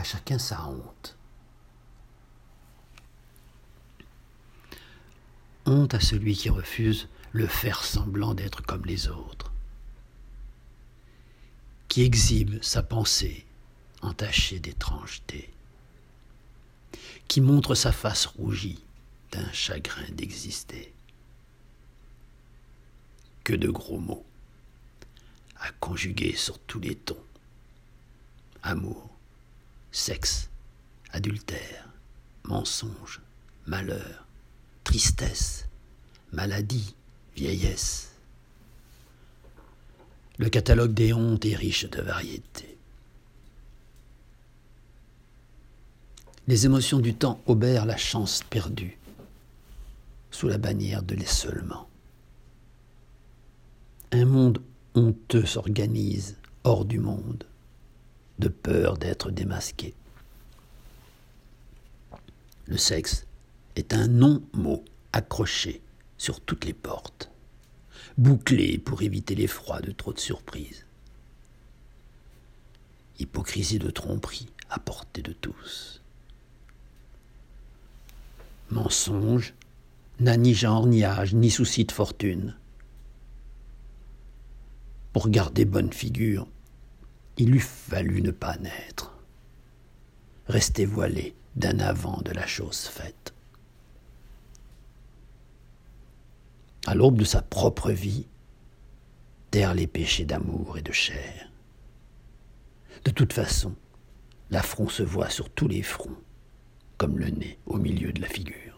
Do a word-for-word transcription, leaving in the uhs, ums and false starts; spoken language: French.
chacun sa honte. Honte à celui qui refuse le faire semblant d'être comme les autres, qui exhibe sa pensée entachée d'étrangeté, qui montre sa face rougie d'un chagrin d'exister. Que de gros mots, à conjuguer sur tous les tons. Amour, sexe, adultère, mensonge, malheur, tristesse, maladie, vieillesse. Le catalogue des hontes est riche de variétés. Les émotions du temps obèrent la chance perdue sous la bannière de l'esseulement. Un monde honteux s'organise hors du monde, de peur d'être démasqué. Le sexe est un non-mot accroché sur toutes les portes, bouclé pour éviter l'effroi de trop de surprises. Hypocrisie de tromperie à portée de tous. Mensonge n'a ni genre, ni âge, ni souci de fortune. Pour garder bonne figure, il eût fallu ne pas naître, rester voilé d'un avant de la chose faite. À l'aube de sa propre vie, taire les péchés d'amour et de chair. De toute façon, l'affront se voit sur tous les fronts, comme le nez au milieu de la figure.